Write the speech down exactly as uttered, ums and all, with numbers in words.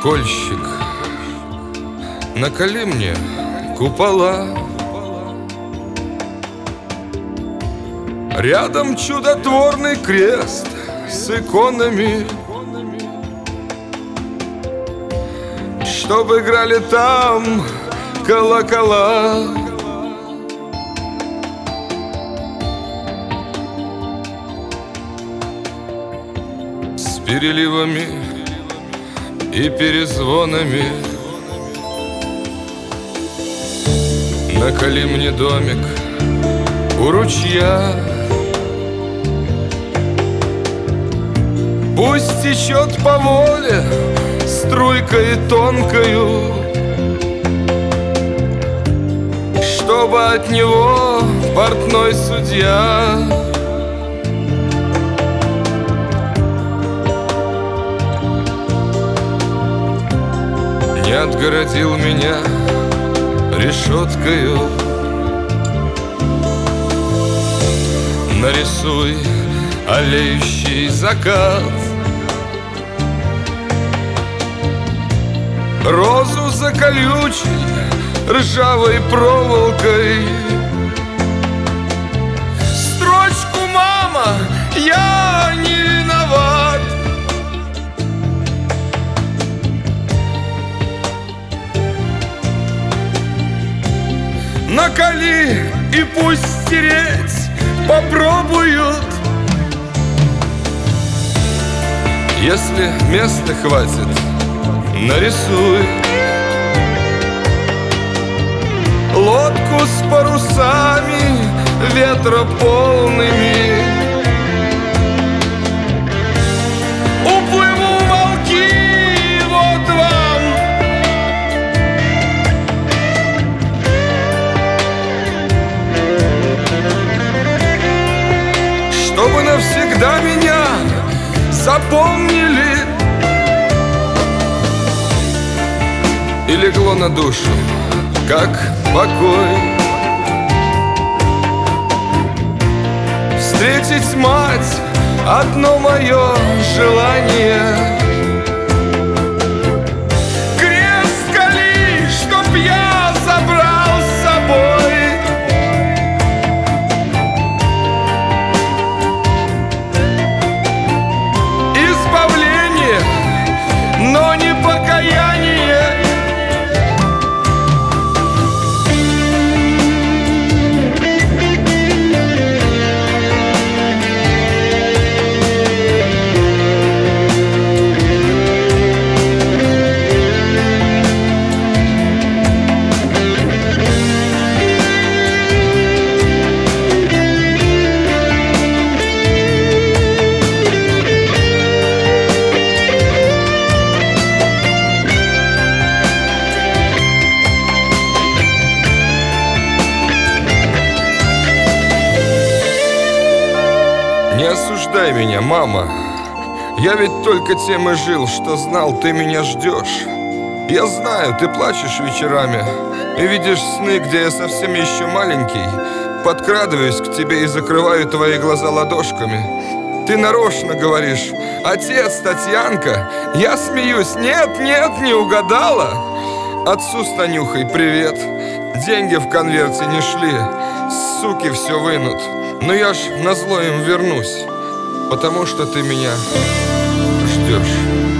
Кольщик, наколи мне купола. Рядом чудотворный крест с иконами, чтоб играли там колокола. С переливами и перезвонами. Наколи мне домик у ручья. Пусть течет по воле струйкой тонкою, чтобы от него портной судья не отгородил меня решеткою. Нарисуй олеющий закат, розу за колючей ржавой проволокой. Строчку «Мама, я не виноват». Наколи и пусть стереть попробуют. Если места хватит, нарисуй лодку с парусами ветрополными. Уплыву волки, вот вам. Чтобы навсегда меня запомнили. И легло на душу, как покой, встретить мать — одно мое желание. Крест кали, чтоб я забрал с собой. Избавление, но не покаяние. Не осуждай меня, мама. Я ведь только тем и жил, что знал, ты меня ждешь. Я знаю, ты плачешь вечерами и видишь сны, где я совсем еще маленький. Подкрадываюсь к тебе и закрываю твои глаза ладошками. Ты нарочно говоришь: отец, Татьянка. Я смеюсь: нет, нет, не угадала. Отцу с Танюхой привет. Деньги в конверте не шли, суки все вынут. Но я ж назло им вернусь, потому что ты меня ждешь.